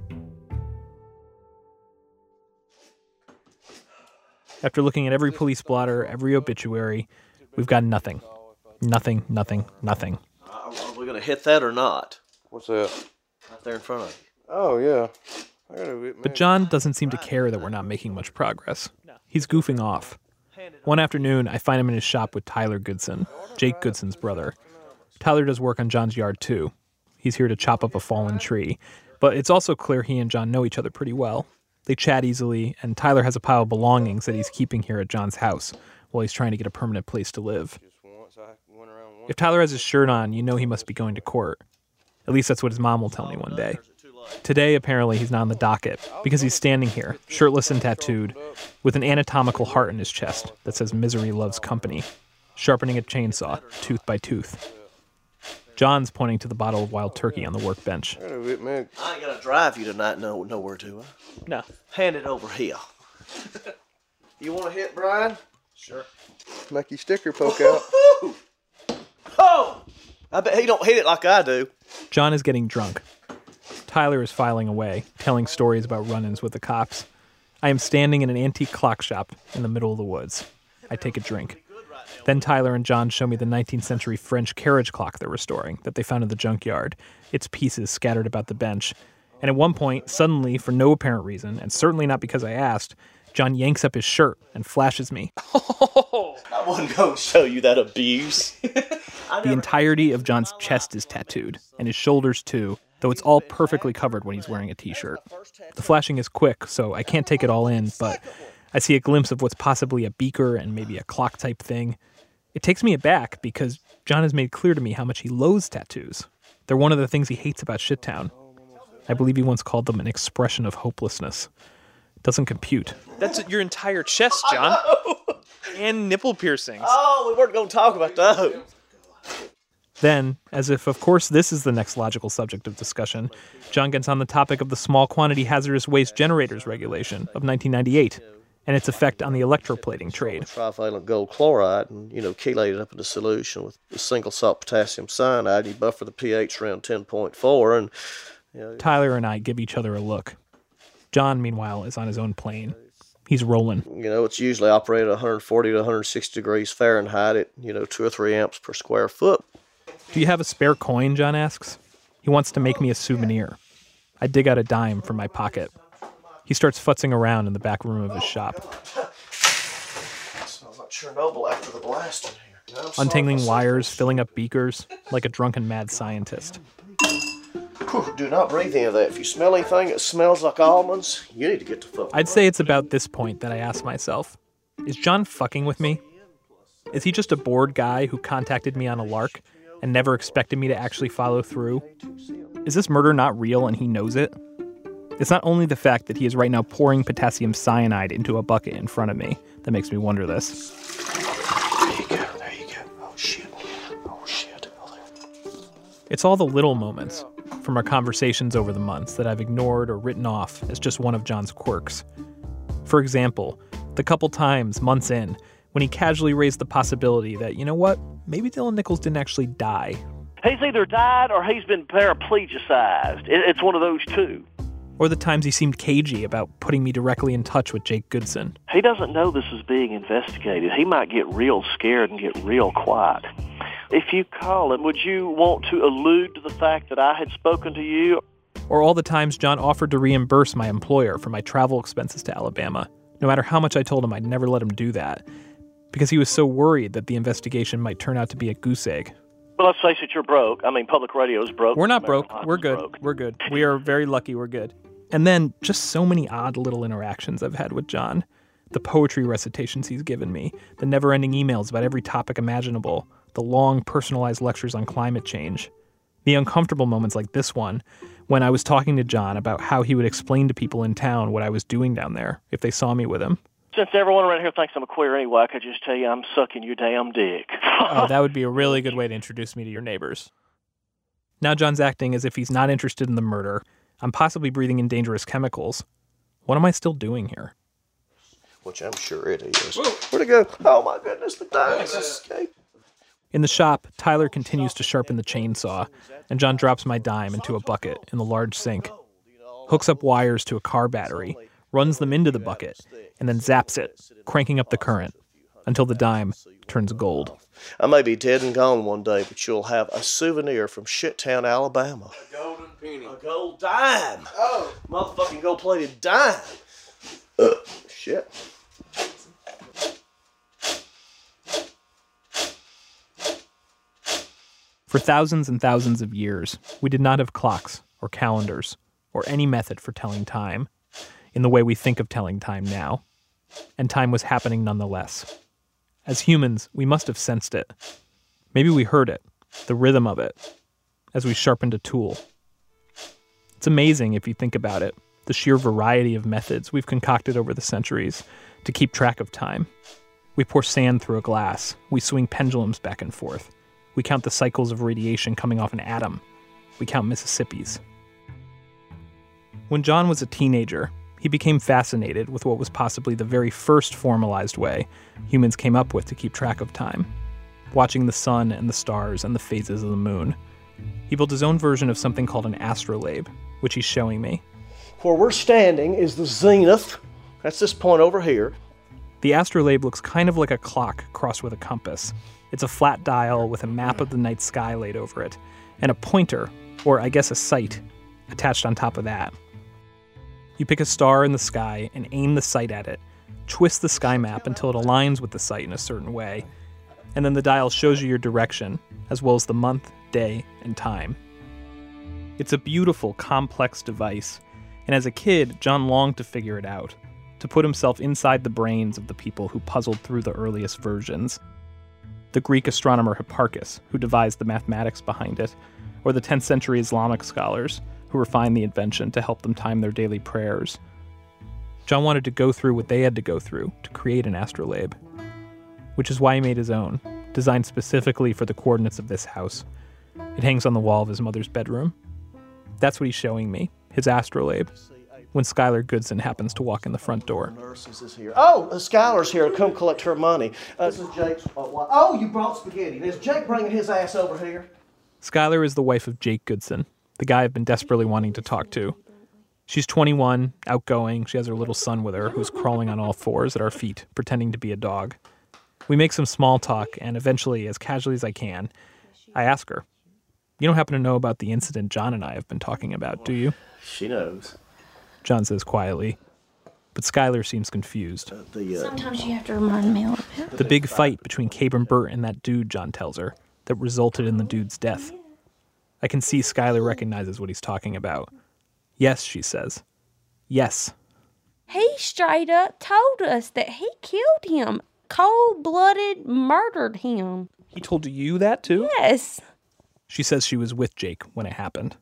C: After looking at every police blotter, every obituary, we've got nothing. Nothing, nothing, nothing.
H: Are we going to hit that or not?
I: What's that?
H: Right there in front of you.
I: Oh, yeah. I gotta admit,
C: But John doesn't seem to care that we're not making much progress. He's goofing off. One afternoon, I find him in his shop with Tyler Goodson, Jake Goodson's brother. Tyler does work on John's yard, too. He's here to chop up a fallen tree. But it's also clear he and John know each other pretty well. They chat easily, and Tyler has a pile of belongings that he's keeping here at John's house while he's trying to get a permanent place to live. If Tyler has his shirt on, you know he must be going to court. At least that's what his mom will tell me one day. Today, apparently, he's not on the docket because he's standing here, shirtless and tattooed, with an anatomical heart in his chest that says misery loves company, sharpening a chainsaw, tooth by tooth. John's pointing to the bottle of wild turkey on the workbench.
I: I gotta admit, man.
H: I ain't going to drive you tonight no, nowhere to her.
C: No.
H: Hand it over here. You want to hit, Brian? Sure.
I: Make your sticker poke out.
H: Oh! I bet he don't hit it like I do.
C: John is getting drunk. Tyler is filing away, telling stories about run-ins with the cops. I am standing in an antique clock shop in the middle of the woods. I take a drink. Then Tyler and John show me the nineteenth century French carriage clock they're restoring that they found in the junkyard, its pieces scattered about the bench. And at one point, suddenly, for no apparent reason, and certainly not because I asked, John yanks up his shirt and flashes me.
H: I wasn't going to show you that abuse.
C: The entirety of John's chest is tattooed, and his shoulders too, though it's all perfectly covered when he's wearing a t-shirt. The flashing is quick, so I can't take it all in, but I see a glimpse of what's possibly a beaker and maybe a clock-type thing. It takes me aback because John has made clear to me how much he loathes tattoos. They're one of the things he hates about Shittown. I believe he once called them an expression of hopelessness. It doesn't compute.
J: That's your entire chest, John. And nipple piercings.
H: Oh, we weren't going to talk about those.
C: Then, as if, of course, this is the next logical subject of discussion, John gets on the topic of the Small Quantity Hazardous Waste Generators Regulation of nineteen ninety-eight and its effect on the electroplating trade.
H: Trivalent gold chloride and, you know, chelate it up into solution with a single salt potassium cyanide. You buffer the pH around ten point four and, you know.
C: Tyler and I give each other a look. John, meanwhile, is on his own plane. He's rolling.
H: You know, it's usually operated at one forty to one sixty degrees Fahrenheit at, you know, two or three amps per square foot.
C: Do you have a spare coin, John asks. He wants to make me a souvenir. I dig out a dime from my pocket. He starts futzing around in the back room of his shop.
H: Smells like Chernobyl after the blast in here. You know,
C: Untangling wires, filling up beakers, like a drunken mad scientist.
H: Whew, do not breathe any of that. If you smell anything that smells like almonds, you need to get to fuck.
C: I'd say it's about this point that I ask myself, is John fucking with me? Is he just a bored guy who contacted me on a lark and never expected me to actually follow through? Is this murder not real and he knows it? It's not only the fact that he is right now pouring potassium cyanide into a bucket in front of me that makes me wonder this.
H: There you go, there you go. Oh, shit. Oh, shit. Oh, there.
C: It's all the little moments from our conversations over the months that I've ignored or written off as just one of John's quirks. For example, the couple times, months in, when he casually raised the possibility that, you know what, maybe Dylan Nichols didn't actually die.
D: He's either died or he's been paraplegicized. It, it's one of those two.
C: Or the times he seemed cagey about putting me directly in touch with Jake Goodson.
D: He doesn't know this is being investigated. He might get real scared and get real quiet. If you call him, would you want to allude to the fact that I had spoken to you?
C: Or all the times John offered to reimburse my employer for my travel expenses to Alabama, no matter how much I told him I'd never let him do that, because he was so worried that the investigation might turn out to be a goose egg.
D: Well, let's face it, you're broke. I mean, public radio's broke.
C: We're not broke.
D: American
C: We're
D: Life is
C: good.
D: broke.
C: We're good. We are very lucky. We're good. And then just so many odd little interactions I've had with John. The poetry recitations he's given me, the never-ending emails about every topic imaginable, the long personalized lectures on climate change, the uncomfortable moments like this one, when I was talking to John about how he would explain to people in town what I was doing down there if they saw me with him.
D: Since everyone around here thinks I'm a queer anyway, I could just tell you I'm sucking your damn dick.
C: Oh, that would be a really good way to introduce me to your neighbors. Now John's acting as if he's not interested in the murder. I'm possibly breathing in dangerous chemicals. What am I still doing here?
H: Which I'm sure it is. Where'd it go? Oh my goodness, the dime has escaped.
C: In the shop, Tyler continues to sharpen the chainsaw, and John drops my dime into a bucket in the large sink, hooks up wires to a car battery, runs them into the bucket, and then zaps it, cranking up the current, until the dime turns gold.
H: I may be dead and gone one day, but you'll have a souvenir from Shittown, Alabama.
I: A golden penny.
H: A gold dime.
I: Oh.
H: Motherfucking gold-plated dime. Uh, shit.
C: For thousands and thousands of years, we did not have clocks or calendars or any method for telling time in the way we think of telling time now. And time was happening nonetheless. As humans, we must have sensed it. Maybe we heard it, the rhythm of it, as we sharpened a tool. It's amazing if you think about it, the sheer variety of methods we've concocted over the centuries to keep track of time. We pour sand through a glass. We swing pendulums back and forth. We count the cycles of radiation coming off an atom. We count Mississippis. When John was a teenager, he became fascinated with what was possibly the very first formalized way humans came up with to keep track of time, watching the sun and the stars and the phases of the moon. He built his own version of something called an astrolabe, which he's showing me.
H: Where we're standing is the zenith. That's this point over here.
C: The astrolabe looks kind of like a clock crossed with a compass. It's a flat dial with a map of the night sky laid over it, and a pointer, or I guess a sight, attached on top of that. You pick a star in the sky and aim the sight at it, twist the sky map until it aligns with the sight in a certain way, and then the dial shows you your direction, as well as the month, day, and time. It's a beautiful, complex device, and as a kid, John longed to figure it out, to put himself inside the brains of the people who puzzled through the earliest versions. The Greek astronomer Hipparchus, who devised the mathematics behind it, or the tenth century Islamic scholars, who refined the invention to help them time their daily prayers. John wanted to go through what they had to go through to create an astrolabe, which is why he made his own, designed specifically for the coordinates of this house. It hangs on the wall of his mother's bedroom. That's what he's showing me, his astrolabe, when Skylar Goodson happens to walk in the front door.
H: Nurses is here. Oh, uh, Skylar's here to come collect her money. Uh, this is Jake's. Oh, oh, you brought spaghetti. Is Jake bringing his ass over here?
C: Skylar is the wife of Jake Goodson, the guy I've been desperately wanting to talk to. She's twenty-one, outgoing. She has her little son with her, who's crawling on all fours at our feet, pretending to be a dog. We make some small talk, and eventually, as casually as I can, I ask her, "You don't happen to know about the incident John and I have been talking about, do you?"
H: She knows.
C: John says quietly, but Skylar seems confused.
H: Uh, the, uh,
F: Sometimes you have to remind me a little bit.
C: The big fight between Cabram Burt and that dude, John tells her, that resulted in the dude's death. I can see Skylar recognizes what he's talking about. Yes, she says. Yes.
K: He straight up told us that he killed him. Cold-blooded murdered him.
C: He told you that too?
K: Yes.
C: She says she was with Jake when it happened.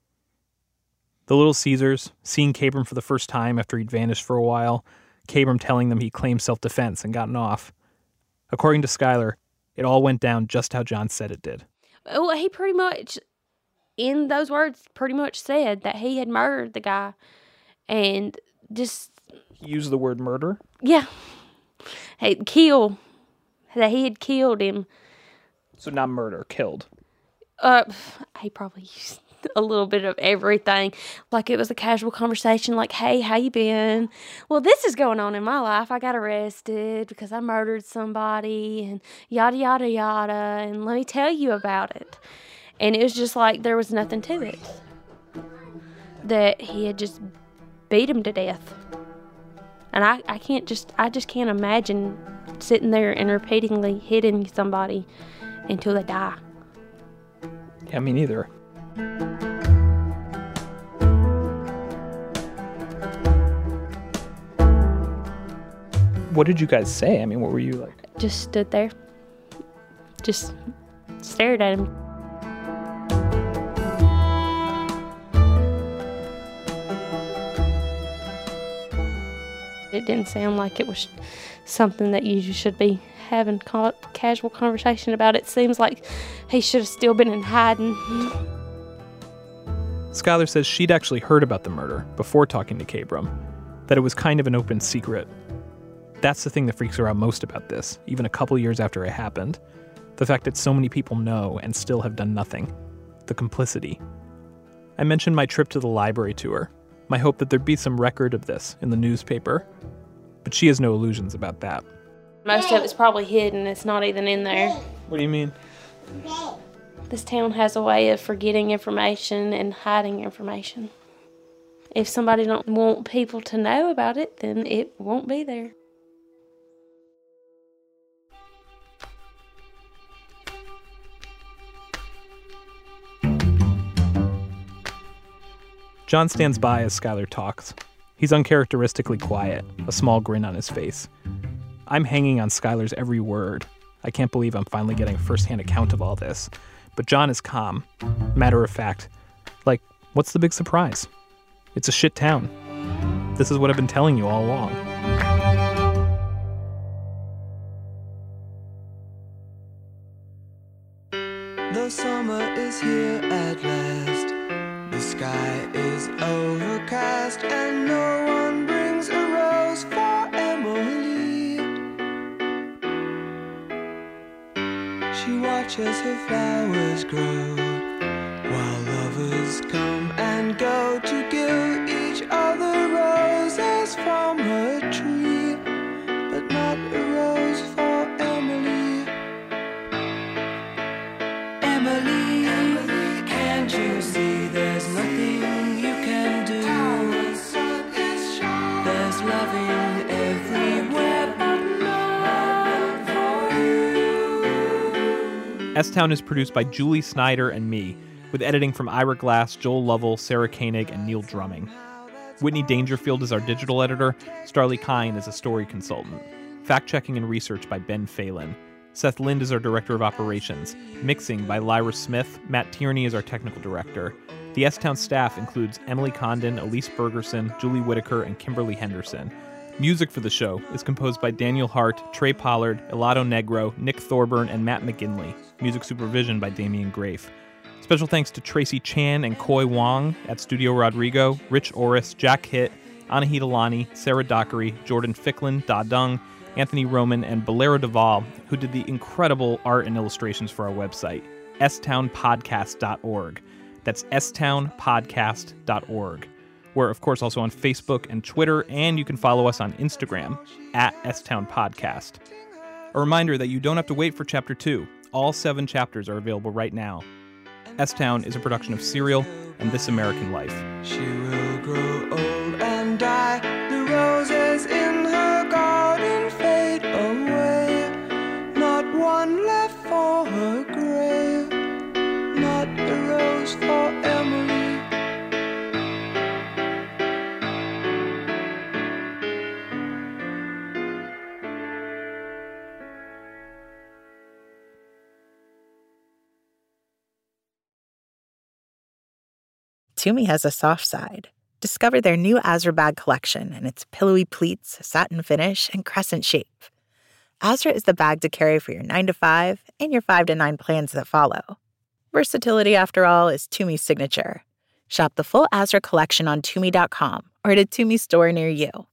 C: The Little Caesars, seeing Cabram for the first time after he'd vanished for a while, Cabram telling them he claimed self-defense and gotten off. According to Skylar, it all went down just how John said it did.
K: Well, he pretty much, in those words, pretty much said that he had murdered the guy. And just...
C: He used the word murder?
K: Yeah. Hey, kill. That he had killed him.
C: So not murder, killed.
K: Uh, he probably used a little bit of everything. Like it was a casual conversation like, hey, how you been? Well, this is going on in my life. I got arrested because I murdered somebody and yada, yada, yada. And let me tell you about it. And it was just like there was nothing to it. That he had just beat him to death. And I, I can't just, I just can't imagine sitting there and repeatedly hitting somebody until they die.
C: Yeah, me neither. What did you guys say? I mean, what were you like?
K: Just stood there. Just stared at him. It didn't sound like it was something that you should be having ca- casual conversation about. It seems like he should have still been in hiding.
C: Skylar says she'd actually heard about the murder before talking to Kabram, that it was kind of an open secret. That's the thing that freaks her out most about this, even a couple years after it happened. The fact that so many people know and still have done nothing. The complicity. I mentioned my trip to the library to her, my hope that there'd be some record of this in the newspaper. But she has no illusions about that.
K: Most of it's probably hidden. It's not even in there.
C: What do you mean?
K: This town has a way of forgetting information and hiding information. If somebody don't want people to know about it, then it won't be there.
C: John stands by as Skylar talks. He's uncharacteristically quiet, a small grin on his face. I'm hanging on Skylar's every word. I can't believe I'm finally getting a first-hand account of all this. But John is calm, matter of fact. Like, what's the big surprise? It's a shit town. This is what I've been telling you all along.
L: The summer is here at last. The sky is overcast and no one brings a rose for Emily. She watches her flowers grow while lovers come and go to give each other roses from her tree, but not a rose for Emily. Emily, Emily, can't you see there's nothing you can do? There's loving everywhere, but not for you.
C: S-Town is produced by Julie Snyder and me, with editing from Ira Glass, Joel Lovell, Sarah Koenig, and Neil Drumming. Whitney Dangerfield is our digital editor. Starlee Kine is a story consultant. Fact-checking and research by Ben Phelan. Seth Lind is our director of operations. Mixing by Lyra Smith. Matt Tierney is our technical director. The S-Town staff includes Emily Condon, Elise Bergerson, Julie Whitaker, and Kimberly Henderson. Music for the show is composed by Daniel Hart, Trey Pollard, Elado Negro, Nick Thorburn, and Matt McGinley. Music supervision by Damian Grafe. Special thanks to Tracy Chan and Koi Wong at Studio Rodrigo, Rich Orris, Jack Hitt, Anahita Lani, Sarah Dockery, Jordan Ficklin, Da Dung, Anthony Roman, and Bolero Duvall, who did the incredible art and illustrations for our website, s town podcast dot org. That's s town podcast dot org. We're, of course, also on Facebook and Twitter, and you can follow us on Instagram, at S Town Podcast. A reminder that you don't have to wait for Chapter two. All seven chapters are available right now. S-Town is a production of Serial and This American Life.
L: She will grow old and die. The roses in her garden fade away. Not one left for her grave. Not a rose for Emily.
E: Tumi has a soft side. Discover their new Azra bag collection and its pillowy pleats, satin finish, and crescent shape. Azra is the bag to carry for your nine to five and your five to nine plans that follow. Versatility, after all, is Tumi's signature. Shop the full Azra collection on Tumi dot com or at a Tumi store near you.